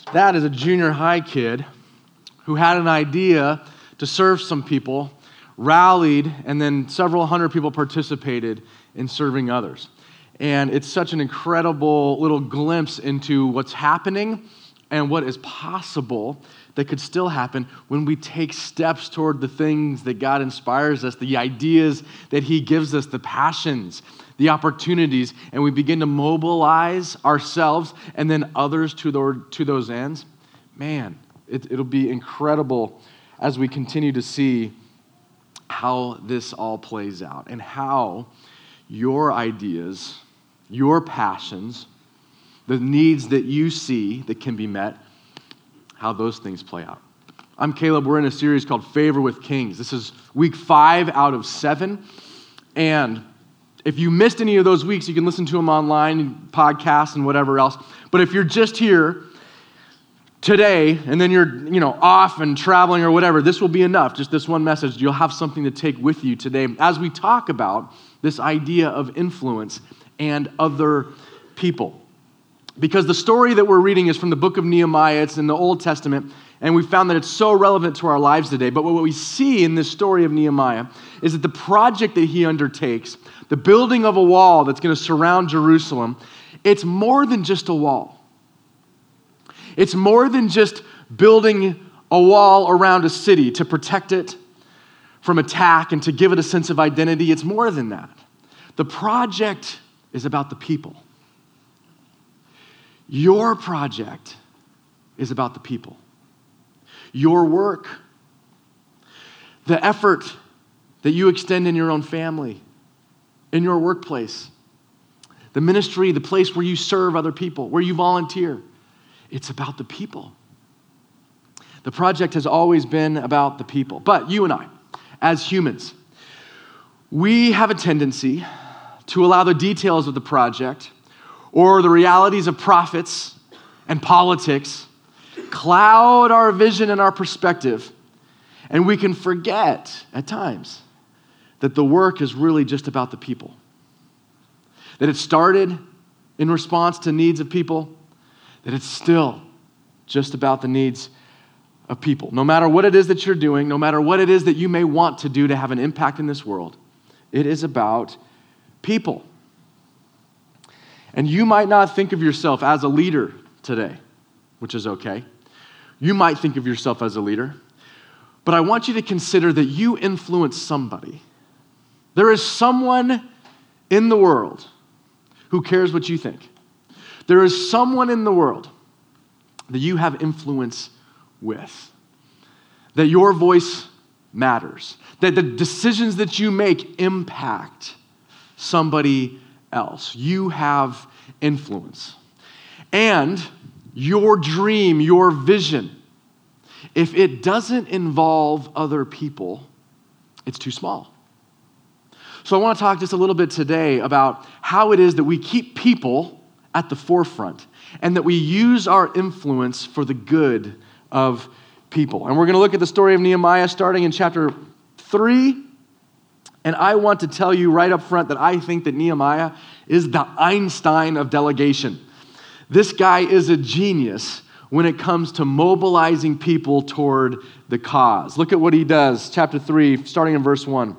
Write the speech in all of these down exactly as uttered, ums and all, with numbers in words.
That is a junior high kid who had an idea to serve some people, rallied, and then several hundred people participated in serving others. And it's such an incredible little glimpse into what's happening and what is possible that could still happen when we take steps toward the things that God inspires us, the ideas that He gives us, the passions, the opportunities, and we begin to mobilize ourselves and then others to, the, to those ends. Man, it, it'll be incredible as we continue to see how this all plays out and how your ideas, your passions, the needs that you see that can be met, how those things play out. I'm Caleb. We're in a series called Favor with Kings. This is week five out of seven. And if you missed any of those weeks, you can listen to them online, podcasts, and whatever else. But if you're just here today, and then you're, you know, off and traveling or whatever, this will be enough. Just this one message. You'll have something to take with you today as we talk about this idea of influence and other people. Because the story that we're reading is from the book of Nehemiah. It's in the Old Testament, and we found that it's so relevant to our lives today. But what we see in this story of Nehemiah is that the project that he undertakes, the building of a wall that's going to surround Jerusalem, it's more than just a wall. It's more than just building a wall around a city to protect it from attack and to give it a sense of identity. It's more than that. The project is about the people. Your project is about the people. Your work, the effort that you extend in your own family, in your workplace, the ministry, the place where you serve other people, where you volunteer, it's about the people. The project has always been about the people. But you and I, as humans, we have a tendency to allow the details of the project or the realities of profits and politics cloud our vision and our perspective, and we can forget at times that the work is really just about the people. That it started in response to needs of people, that it's still just about the needs of people. No matter what it is that you're doing, no matter what it is that you may want to do to have an impact in this world, it is about people. And you might not think of yourself as a leader today, which is okay. You might think of yourself as a leader, but I want you to consider that you influence somebody. There is someone in the world who cares what you think. There is someone in the world that you have influence with, that your voice matters, that the decisions that you make impact somebody else. You have influence. And your dream, your vision, if it doesn't involve other people, it's too small. So I want to talk just a little bit today about how it is that we keep people at the forefront and that we use our influence for the good of people. And we're going to look at the story of Nehemiah starting in chapter three. And I want to tell you right up front that I think that Nehemiah is the Einstein of delegation. This guy is a genius when it comes to mobilizing people toward the cause. Look at what he does, chapter three, starting in verse one.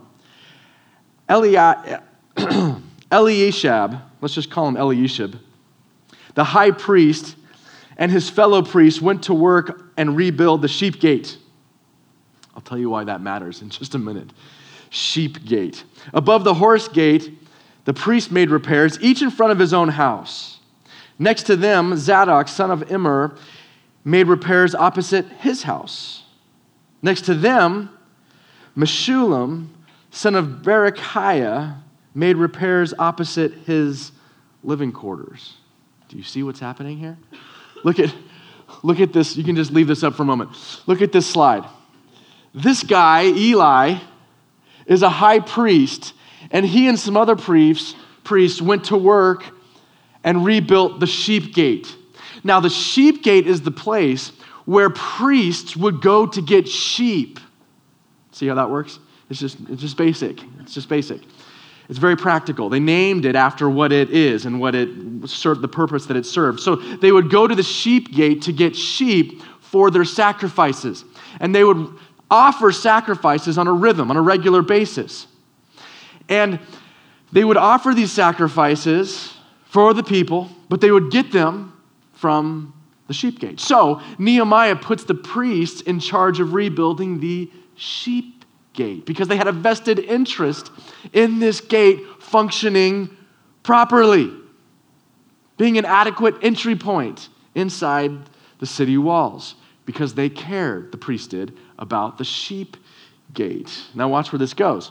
Eli- Eliashab, let's just call him Eliashab, the high priest and his fellow priests went to work and rebuild the sheep gate. I'll tell you why that matters in just a minute. Sheep gate. Above the horse gate, the priest made repairs, each in front of his own house. Next to them, Zadok, son of Immer, made repairs opposite his house. Next to them, Meshullam, son of Berechiah, made repairs opposite his living quarters. Do you see what's happening here? Look at, look at this. You can just leave this up for a moment. Look at this slide. This guy, Eli, is a high priest, and he and some other priests, priests went to work and rebuilt the sheep gate. Now, the sheep gate is the place where priests would go to get sheep. See how that works? It's just, it's just basic. It's just basic. It's very practical. They named it after what it is and what it served, the purpose that it served. So they would go to the sheep gate to get sheep for their sacrifices. And they would offer sacrifices on a rhythm, on a regular basis. And they would offer these sacrifices for the people, but they would get them from the sheep gate. So Nehemiah puts the priests in charge of rebuilding the sheep gate because they had a vested interest in this gate functioning properly, being an adequate entry point inside the city walls because they cared, the priest did, about the sheep gate. Now watch where this goes.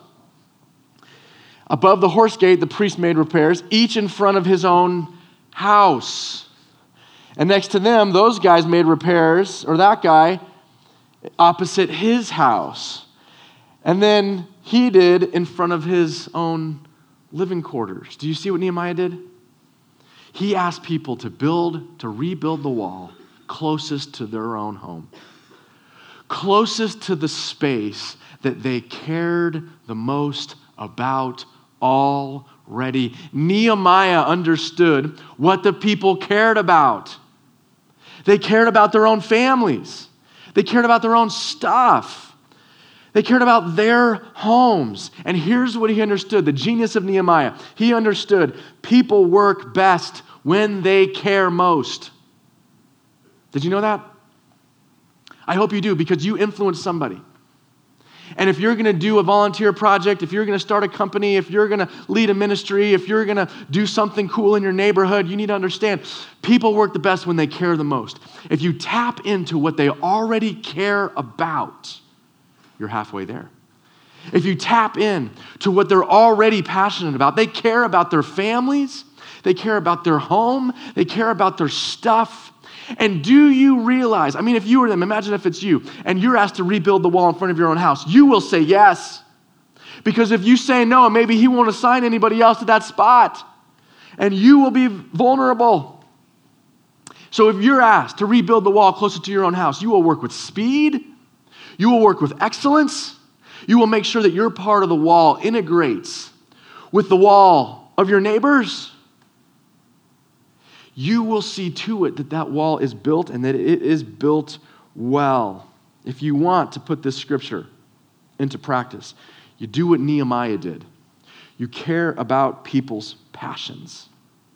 Above the horse gate, the priest made repairs, each in front of his own house. And next to them, those guys made repairs, or that guy, opposite his house. And then he did in front of his own living quarters. Do you see what Nehemiah did? He asked people to build, to rebuild the wall closest to their own home, closest to the space that they cared the most about already. Nehemiah understood what the people cared about. They cared about their own families. They cared about their own stuff. They cared about their homes. And here's what he understood, the genius of Nehemiah. He understood people work best when they care most. Did you know that? I hope you do, because you influence somebody. And if you're going to do a volunteer project, if you're going to start a company, if you're going to lead a ministry, if you're going to do something cool in your neighborhood, you need to understand people work the best when they care the most. If you tap into what they already care about, you're halfway there. If you tap in to what they're already passionate about, they care about their families, they care about their home, they care about their stuff. And do you realize, I mean, if you were them, imagine if it's you, and you're asked to rebuild the wall in front of your own house, you will say yes. Because if you say no, maybe he won't assign anybody else to that spot, and you will be vulnerable. So if you're asked to rebuild the wall closer to your own house, you will work with speed, you will work with excellence, you will make sure that your part of the wall integrates with the wall of your neighbors. You will see to it that that wall is built and that it is built well. If you want to put this scripture into practice, you do what Nehemiah did. You care about people's passions.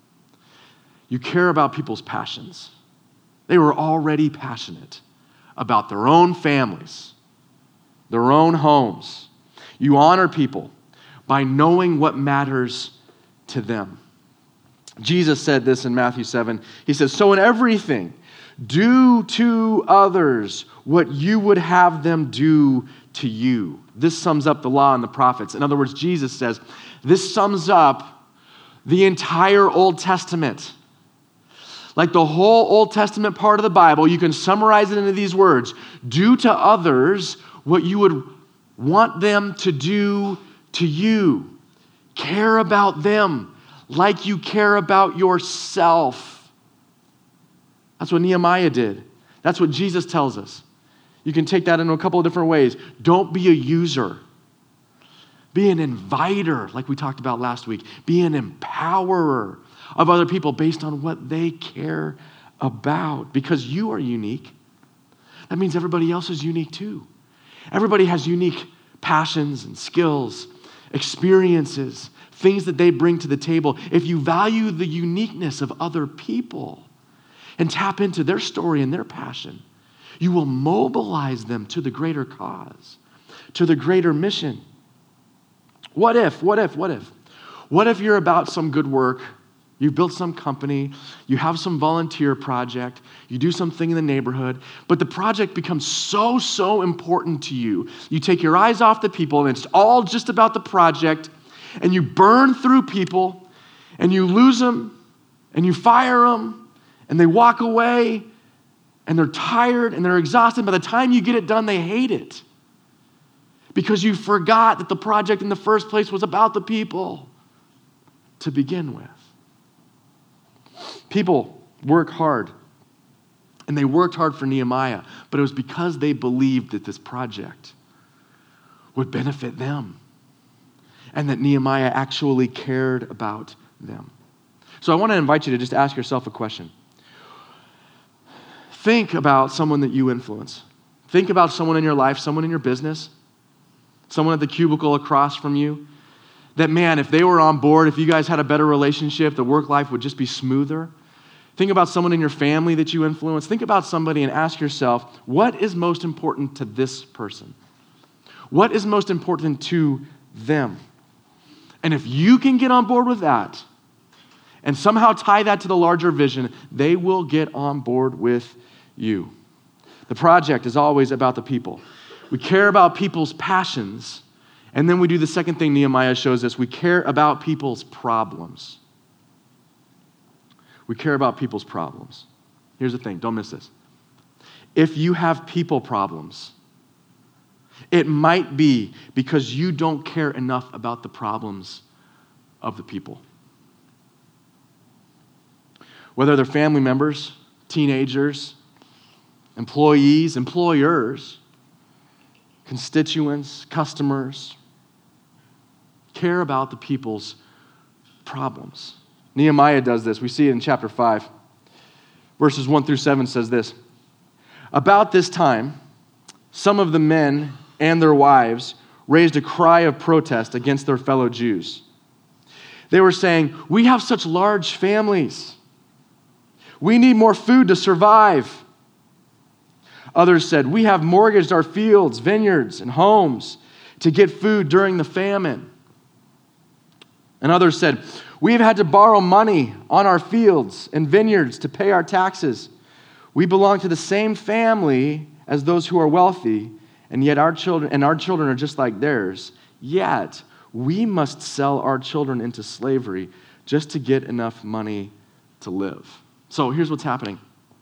You care about people's passions. They were already passionate about their own families, their own homes. You honor people by knowing what matters to them. Jesus said this in Matthew seven. He says, so in everything, do to others what you would have them do to you. This sums up the law and the prophets. In other words, Jesus says, this sums up the entire Old Testament. Like the whole Old Testament part of the Bible, you can summarize it into these words. Do to others what you would want them to do to you. Care about them like you care about yourself. That's what Nehemiah did. That's what Jesus tells us. You can take that in a couple of different ways. Don't be a user. Be an inviter, like we talked about last week. Be an empowerer of other people based on what they care about. Because you are unique. That means everybody else is unique too. Everybody has unique passions and skills, experiences, things that they bring to the table. If you value the uniqueness of other people and tap into their story and their passion, you will mobilize them to the greater cause, to the greater mission. What if, what if, what if? What if you're about some good work? You've built some company, you have some volunteer project, you do something in the neighborhood, but the project becomes so, so important to you. You take your eyes off the people and it's all just about the project, and you burn through people and you lose them and you fire them and they walk away and they're tired and they're exhausted. By the time you get it done, they hate it because you forgot that the project in the first place was about the people to begin with. People work hard, and they worked hard for Nehemiah, but it was because they believed that this project would benefit them. and that Nehemiah actually cared about them. So I want to invite you to just ask yourself a question. Think about someone that you influence. Think about someone in your life, someone in your business, someone at the cubicle across from you, that, man, if they were on board, if you guys had a better relationship, the work life would just be smoother. Think about someone in your family that you influence. Think about somebody and ask yourself, what is most important to this person? What is most important to them? And if you can get on board with that and somehow tie that to the larger vision, they will get on board with you. The project is always about the people. We care about people's passions, and then we do the second thing Nehemiah shows us. We care about people's problems. We care about people's problems. Here's the thing, don't miss this. If you have people problems, it might be because you don't care enough about the problems of the people. Whether they're family members, teenagers, employees, employers, constituents, customers, care about the people's problems. Nehemiah does this. We see it in chapter five. Verses one through seven says this. About this time, some of the men and their wives raised a cry of protest against their fellow Jews. They were saying, we have such large families. We need more food to survive. Others said, we have mortgaged our fields, vineyards, and homes to get food during the famine. And others said, we've had to borrow money on our fields and vineyards to pay our taxes. We belong to the same family as those who are wealthy, and yet our children and our children are just like theirs. Yet we must sell our children into slavery just to get enough money to live. So here's what's happening.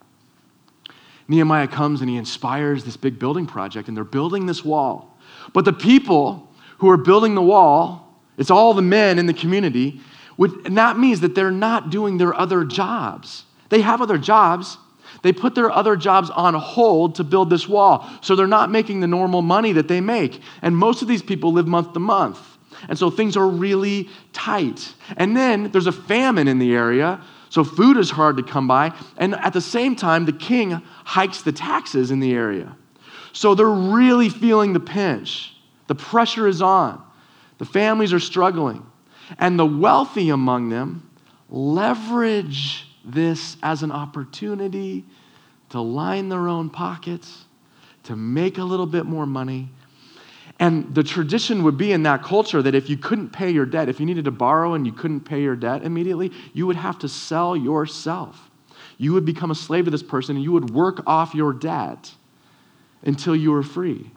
Nehemiah comes and he inspires this big building project, and they're building this wall. But the people who are building the wall, it's all the men in the community, and that means that they're not doing their other jobs. They have other jobs. They put their other jobs on hold to build this wall. So they're not making the normal money that they make. And most of these people live month to month. And so things are really tight. And then there's a famine in the area, so food is hard to come by. And at the same time, the king hikes the taxes in the area. So they're really feeling the pinch. The pressure is on. The families are struggling. And the wealthy among them leverage this as an opportunity to line their own pockets, to make a little bit more money. And the tradition would be in that culture that if you couldn't pay your debt, if you needed to borrow and you couldn't pay your debt immediately, you would have to sell yourself. You would become a slave to this person and you would work off your debt until you were free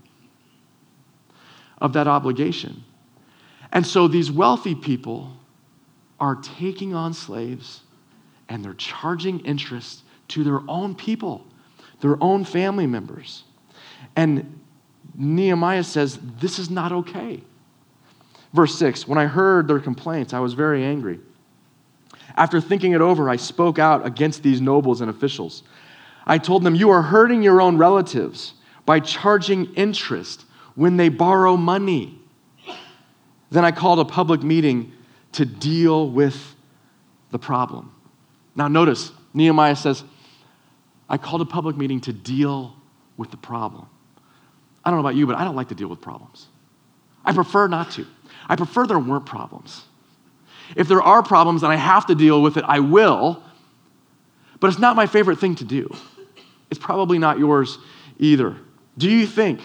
of that obligation. And so these wealthy people are taking on slaves and they're charging interest to their own people, their own family members. And Nehemiah says, this is not okay. Verse six, when I heard their complaints, I was very angry. After thinking it over, I spoke out against these nobles and officials. I told them, you are hurting your own relatives by charging interest when they borrow money. Then I called a public meeting to deal with the problem. Now notice, Nehemiah says, I called a public meeting to deal with the problem. I don't know about you, but I don't like to deal with problems. I prefer not to. I prefer there weren't problems. If there are problems and I have to deal with it, I will, but it's not my favorite thing to do. It's probably not yours either. Do you think,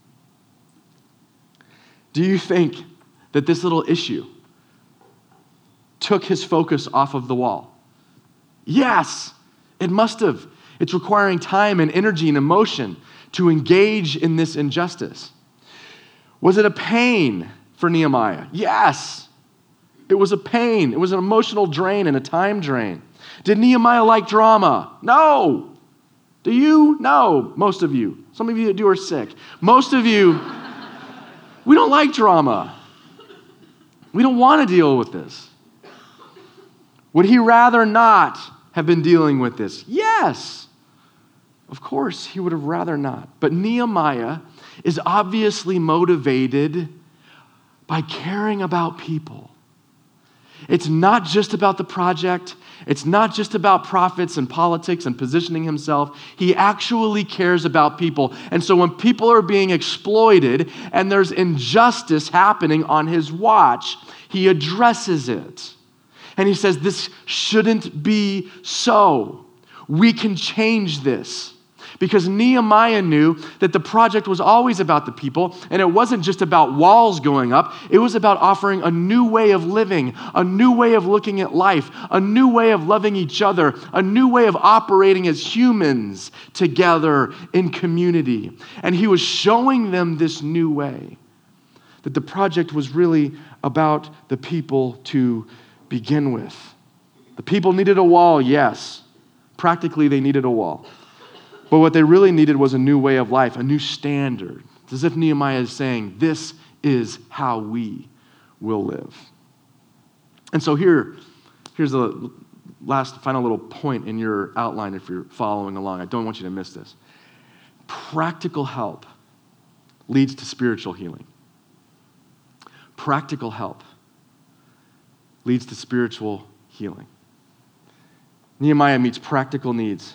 do you think that this little issue took his focus off of the wall? Yes, it must have. It's requiring time and energy and emotion to engage in this injustice. Was it a pain for Nehemiah? Yes, it was a pain. It was an emotional drain and a time drain. Did Nehemiah like drama? No. Do you? No, most of you. Some of you that do are sick. Most of you, we don't like drama. We don't want to deal with this. Would he rather not have been dealing with this? Yes. Of course, he would have rather not. But Nehemiah is obviously motivated by caring about people. It's not just about the project. It's not just about profits and politics and positioning himself. He actually cares about people. And so when people are being exploited and there's injustice happening on his watch, he addresses it. And he says, this shouldn't be so. We can change this. Because Nehemiah knew that the project was always about the people, and it wasn't just about walls going up. It was about offering a new way of living, a new way of looking at life, a new way of loving each other, a new way of operating as humans together in community. And he was showing them this new way, that the project was really about the people to begin with. The people needed a wall, yes. Practically, they needed a wall. But what they really needed was a new way of life, a new standard. It's as if Nehemiah is saying, this is how we will live. And so here, here's the last, final little point in your outline if you're following along. I don't want you to miss this. Practical help leads to spiritual healing. Practical help leads to spiritual healing. Nehemiah meets practical needs.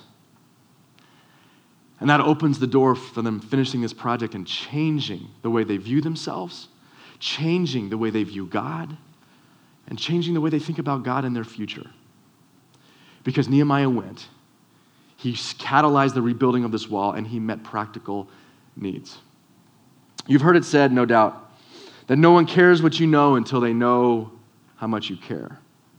And that opens the door for them finishing this project and changing the way they view themselves, changing the way they view God, and changing the way they think about God and their future. Because Nehemiah went, he catalyzed the rebuilding of this wall, and he met practical needs. You've heard it said, no doubt, that no one cares what you know until they know how much you care.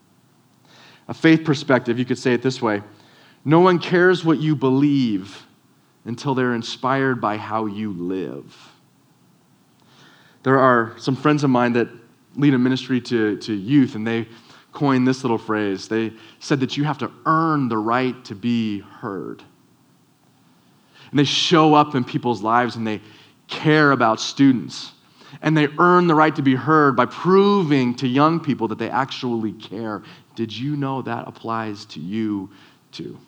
A faith perspective, you could say it this way: no one cares what you believe until they're inspired by how you live. There are some friends of mine that lead a ministry to, to youth, and they coined this little phrase. They said that you have to earn the right to be heard. And they show up in people's lives, and they care about students. And they earn the right to be heard by proving to young people that they actually care. Did you know that applies to you too?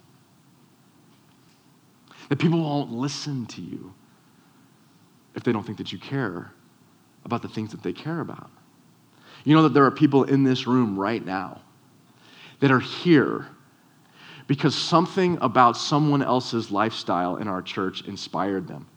That people won't listen to you if they don't think that you care about the things that they care about. You know that there are people in this room right now that are here because something about someone else's lifestyle in our church inspired them.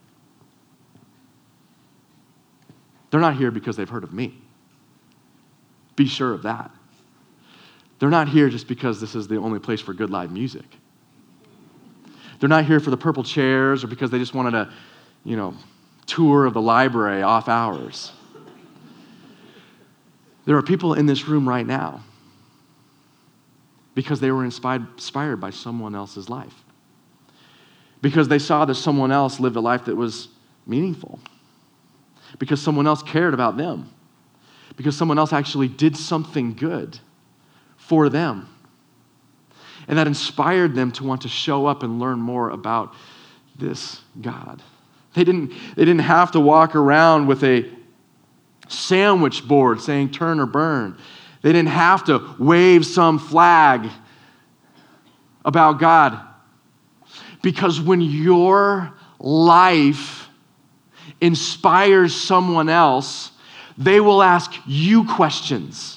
They're not here because they've heard of me. Be sure of that. They're not here just because this is the only place for good live music. They're not here for the purple chairs or because they just wanted a, you know, tour of the library off hours. There are people in this room right now because they were inspired, inspired by someone else's life. Because they saw that someone else lived a life that was meaningful. Because someone else cared about them. Because someone else actually did something good for them. And that inspired them to want to show up and learn more about this God. They didn't, they didn't have to walk around with a sandwich board saying turn or burn. They didn't have to wave some flag about God. Because when your life inspires someone else, they will ask you questions.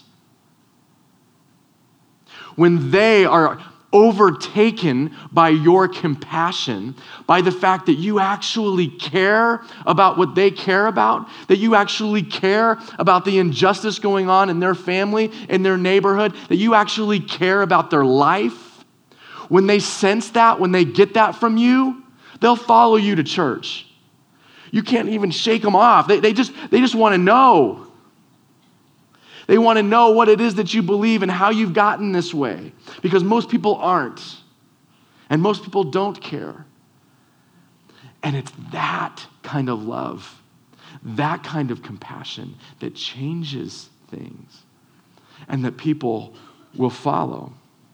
When they are overtaken by your compassion, by the fact that you actually care about what they care about, that you actually care about the injustice going on in their family, in their neighborhood, that you actually care about their life, when they sense that, when they get that from you, they'll follow you to church. You can't even shake them off. They, they just, they just want to know. They want to know what it is that you believe and how you've gotten this way. Because most people aren't. And most people don't care. And it's that kind of love, that kind of compassion that changes things and that people will follow.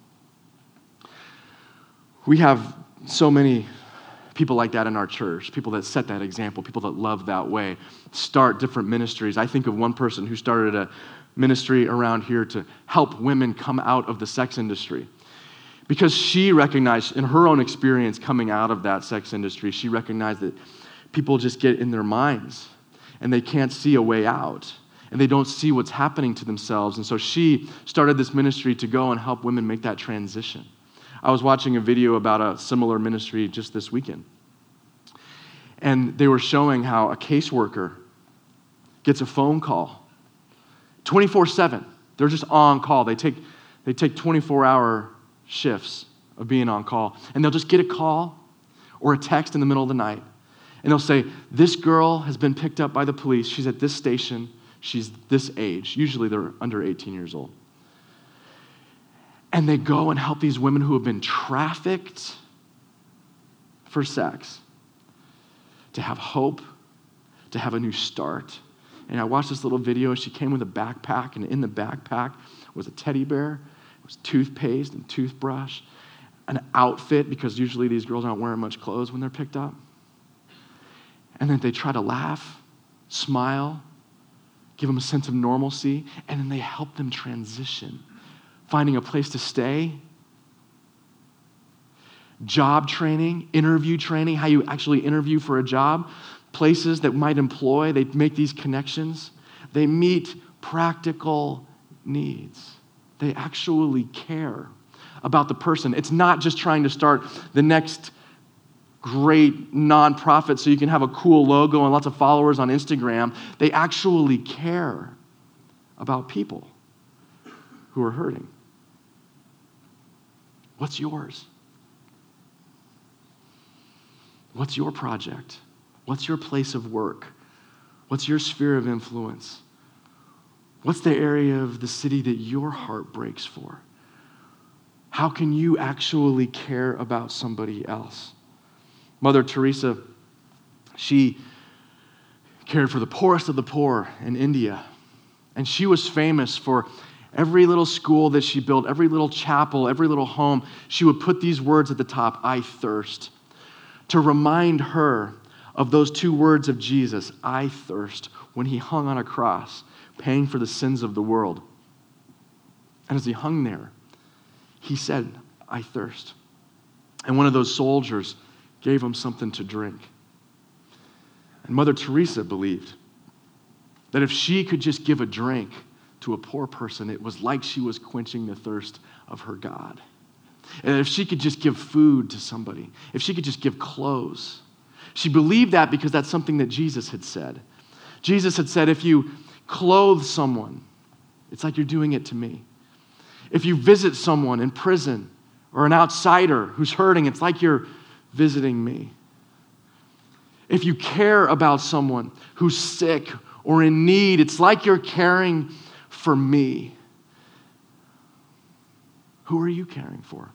We have so many people like that in our church, people that set that example, people that love that way, start different ministries. I think of one person who started a ministry around here to help women come out of the sex industry. Because she recognized in her own experience coming out of that sex industry, she recognized that people just get in their minds and they can't see a way out. and they don't see what's happening to themselves. And so she started this ministry to go and help women make that transition. I was watching a video about a similar ministry just this weekend. And they were showing how a caseworker gets a phone call twenty-four seven. They're just on call. They take they take twenty-four hour shifts of being on call. And they'll just get a call or a text in the middle of the night. And they'll say, this girl has been picked up by the police. She's at this station. She's this age. Usually they're under eighteen years old. And they go and help these women who have been trafficked for sex to have hope, to have a new start. And I watched this little video. She came with a backpack, and in the backpack was a teddy bear. It was toothpaste and toothbrush, an outfit, because usually these girls aren't wearing much clothes when they're picked up. And then they try to laugh, smile, give them a sense of normalcy, and then they help them transition, finding a place to stay, job training, interview training, how you actually interview for a job, places that might employ, they make these connections. They meet practical needs. They actually care about the person. It's not just trying to start the next great nonprofit so you can have a cool logo and lots of followers on Instagram. They actually care about people who are hurting. What's yours? What's your project? What's your place of work? What's your sphere of influence? What's the area of the city that your heart breaks for? How can you actually care about somebody else? Mother Teresa, she cared for the poorest of the poor in India. And she was famous for every little school that she built, every little chapel, every little home. She would put these words at the top, I thirst, to remind her of those two words of Jesus, I thirst, when he hung on a cross, paying for the sins of the world. And as he hung there, he said, I thirst. And one of those soldiers gave him something to drink. And Mother Teresa believed that if she could just give a drink to a poor person, it was like she was quenching the thirst of her God. And if she could just give food to somebody, if she could just give clothes. She believed that because that's something that Jesus had said. Jesus had said, if you clothe someone, it's like you're doing it to me. If you visit someone in prison or an outsider who's hurting, it's like you're visiting me. If you care about someone who's sick or in need, it's like you're caring for me. Who are you caring for?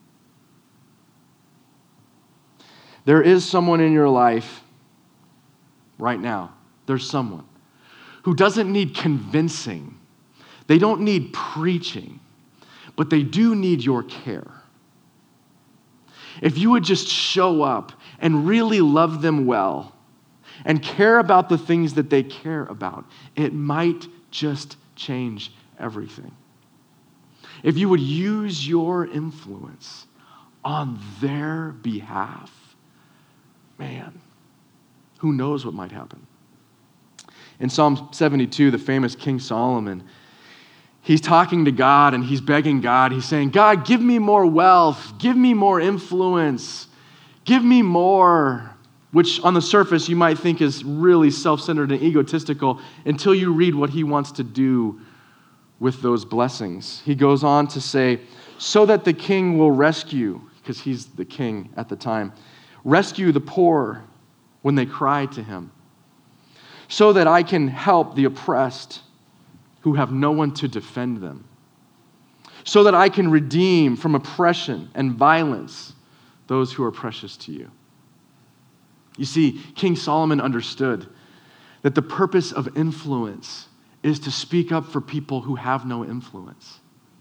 There is someone in your life right now. There's someone who doesn't need convincing. They don't need preaching, but they do need your care. If you would just show up and really love them well and care about the things that they care about, it might just change everything. If you would use your influence on their behalf, man, who knows what might happen? In Psalm seventy-two, the famous King Solomon, he's talking to God and he's begging God. He's saying, God, give me more wealth. Give me more influence. Give me more, which on the surface you might think is really self-centered and egotistical until you read what he wants to do with those blessings. He goes on to say, so that the king will rescue, because he's the king at the time, rescue the poor when they cry to him, so that I can help the oppressed who have no one to defend them, so that I can redeem from oppression and violence those who are precious to you. You see, King Solomon understood that the purpose of influence is to speak up for people who have no influence.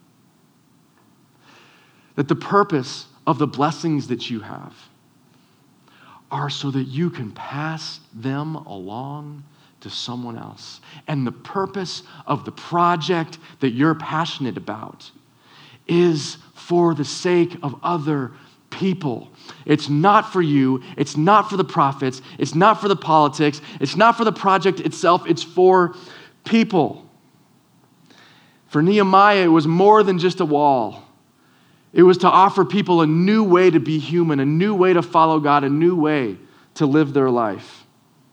That the purpose of the blessings that you have are so that you can pass them along to someone else. And the purpose of the project that you're passionate about is for the sake of other people. It's not for you. It's not for the profits. It's not for the politics. It's not for the project itself. It's for people. For Nehemiah, it was more than just a wall. It was to offer people a new way to be human, a new way to follow God, a new way to live their life.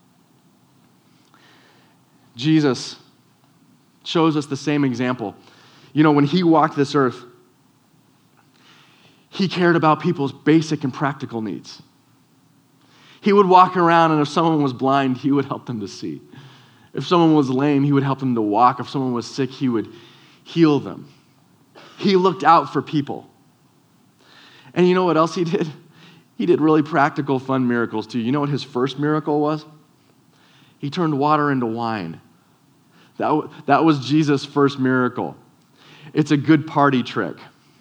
Jesus shows us the same example. You know, when he walked this earth, he cared about people's basic and practical needs. He would walk around, and if someone was blind, he would help them to see. If someone was lame, he would help them to walk. If someone was sick, he would heal them. He looked out for people. And you know what else he did? He did really practical, fun miracles too. You know what his first miracle was? He turned water into wine. That, that was Jesus' first miracle. It's a good party trick.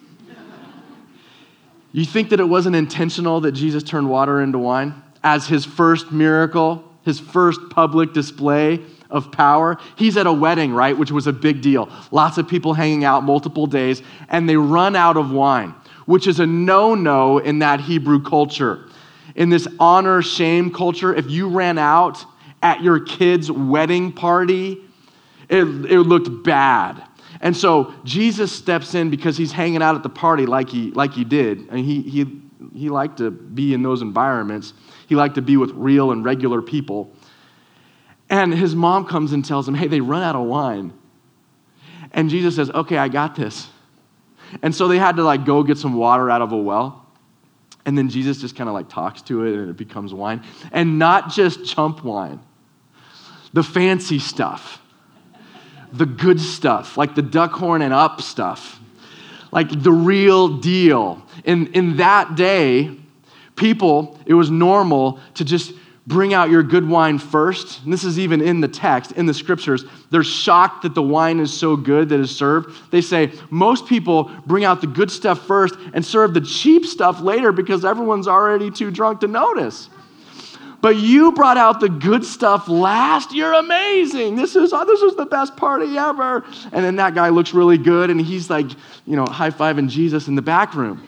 You think that it wasn't intentional that Jesus turned water into wine as his first miracle, his first public display of power? He's at a wedding, right, which was a big deal. Lots of people hanging out multiple days, and they run out of wine, which is a no-no in that Hebrew culture. In this honor-shame culture, if you ran out at your kid's wedding party, it, it looked bad. And so Jesus steps in because he's hanging out at the party like he like he did. And he he he liked to be in those environments. He liked to be with real and regular people. And his mom comes and tells him, hey, they run out of wine. And Jesus says, okay, I got this. And so they had to like go get some water out of a well. And then Jesus just kind of like talks to it and it becomes wine. And not just chump wine, the fancy stuff, the good stuff, like the duck horn and up stuff, like the real deal. In, in that day, people, it was normal to just bring out your good wine first. And this is even in the text, in the scriptures. They're shocked that the wine is so good that is served. They say, most people bring out the good stuff first and serve the cheap stuff later because everyone's already too drunk to notice. But you brought out the good stuff last. You're amazing. This is, oh, this is the best party ever. And then that guy looks really good, and he's like, you know, high-fiving Jesus in the back room.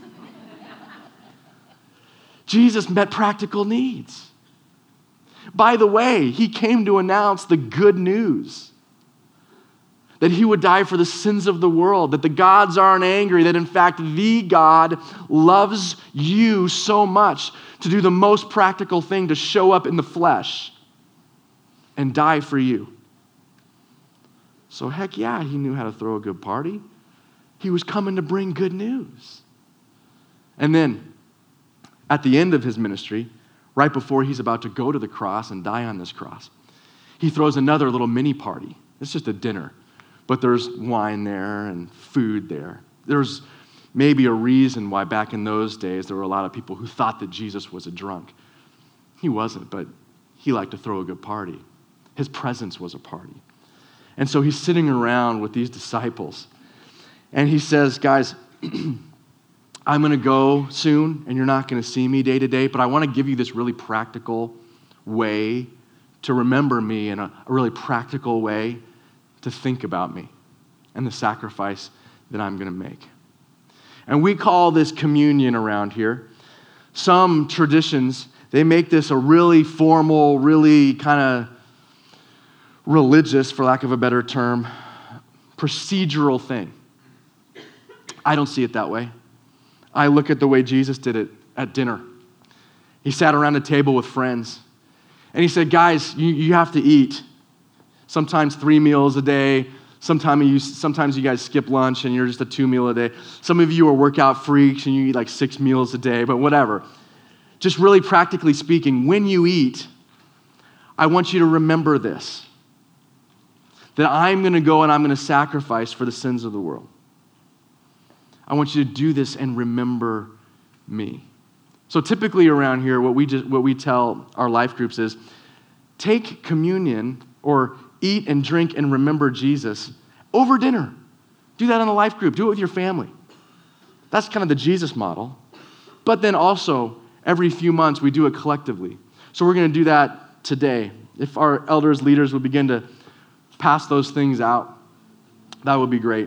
Jesus met practical needs. By the way, he came to announce the good news, that he would die for the sins of the world, that the gods aren't angry, that in fact the God loves you so much to do the most practical thing, to show up in the flesh and die for you. So heck yeah, he knew how to throw a good party. He was coming to bring good news. And then at the end of his ministry, right before he's about to go to the cross and die on this cross, he throws another little mini party. It's just a dinner, but there's wine there and food there. There's maybe a reason why back in those days there were a lot of people who thought that Jesus was a drunk. He wasn't, but he liked to throw a good party. His presence was a party. And so he's sitting around with these disciples, and he says, guys, I'm going to go soon, and you're not going to see me day to day, but I want to give you this really practical way to remember me and a, a really practical way to think about me and the sacrifice that I'm going to make. And we call this communion around here. Some traditions, they make this a really formal, really kind of religious, for lack of a better term, procedural thing. I don't see it that way. I look at the way Jesus did it at dinner. He sat around a table with friends, and he said, guys, you, you have to eat. Sometimes three meals a day. Sometimes you, sometimes you guys skip lunch, and you're just a two meal a day. Some of you are workout freaks, and you eat like six meals a day, but whatever. Just really practically speaking, when you eat, I want you to remember this, that I'm going to go and I'm going to sacrifice for the sins of the world. I want you to do this and remember me. So typically around here, what we just, what we tell our life groups is, take communion or eat and drink and remember Jesus over dinner. Do that in a life group. Do it with your family. That's kind of the Jesus model. But then also, every few months, we do it collectively. So we're going to do that today. If our elders, leaders would begin to pass those things out, that would be great.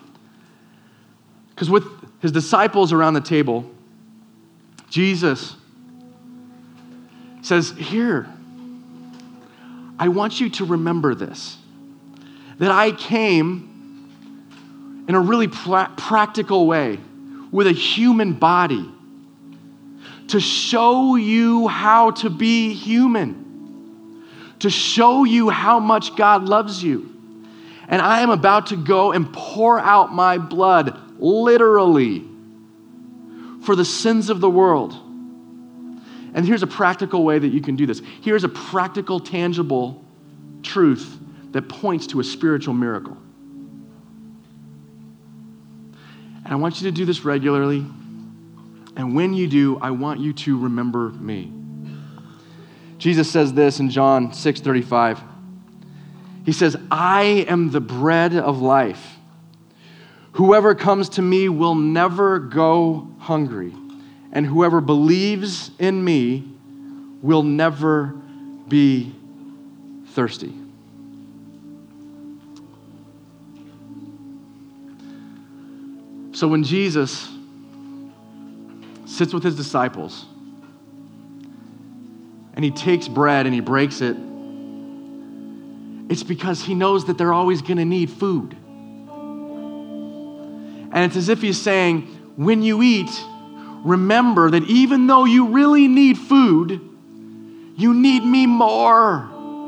Because with his disciples around the table, Jesus says, here, I want you to remember this, that I came in a really pra- practical way with a human body to show you how to be human, to show you how much God loves you. And I am about to go and pour out my blood, literally, for the sins of the world. And here's a practical way that you can do this. Here's a practical, tangible truth that points to a spiritual miracle. And I want you to do this regularly. And when you do, I want you to remember me. Jesus says this in John six thirty-five. He says, I am the bread of life. Whoever comes to me will never go hungry, and whoever believes in me will never be thirsty. So when Jesus sits with his disciples and he takes bread and he breaks it, it's because he knows that they're always going to need food. And it's as if he's saying, when you eat, remember that even though you really need food, you need me more.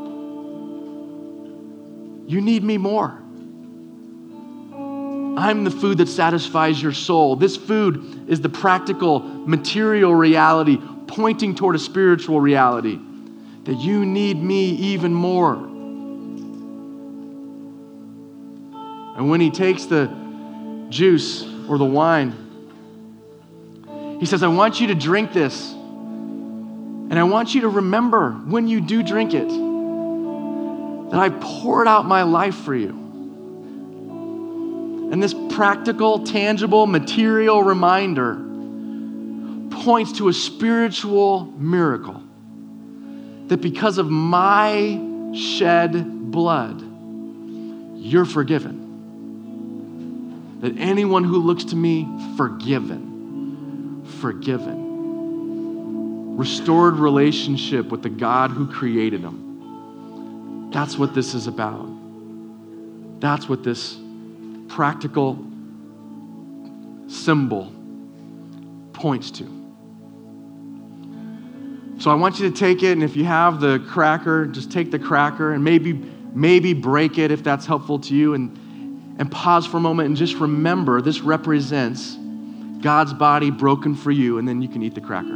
You need me more. I'm the food that satisfies your soul. This food is the practical, material reality pointing toward a spiritual reality, that you need me even more. And when he takes the juice or the wine, he says, I want you to drink this. And I want you to remember when you do drink it, that I poured out my life for you. And this practical, tangible, material reminder points to a spiritual miracle, that because of my shed blood, you're forgiven. That anyone who looks to me, forgiven, forgiven. Restored relationship with the God who created them. That's what this is about. That's what this practical symbol points to. So I want you to take it, and if you have the cracker, just take the cracker and maybe, maybe break it if that's helpful to you, and And pause for a moment and just remember this represents God's body broken for you, and then you can eat the cracker.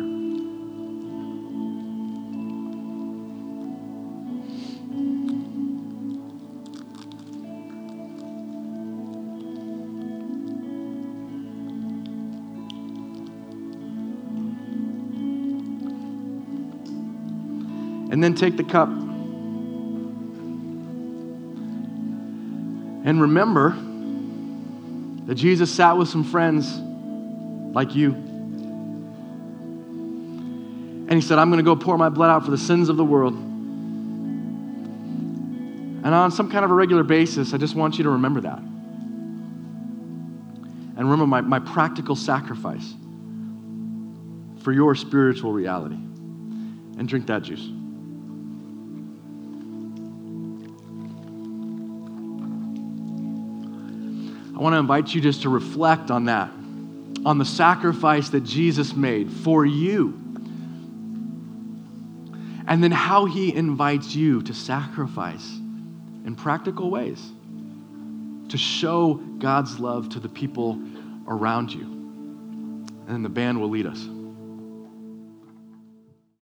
And then take the cup. And remember that Jesus sat with some friends like you. And he said, I'm going to go pour my blood out for the sins of the world. And on some kind of a regular basis, I just want you to remember that. And remember my, my practical sacrifice for your spiritual reality. And drink that juice. I want to invite you just to reflect on that, on the sacrifice that Jesus made for you, and then how he invites you to sacrifice in practical ways to show God's love to the people around you. And then the band will lead us.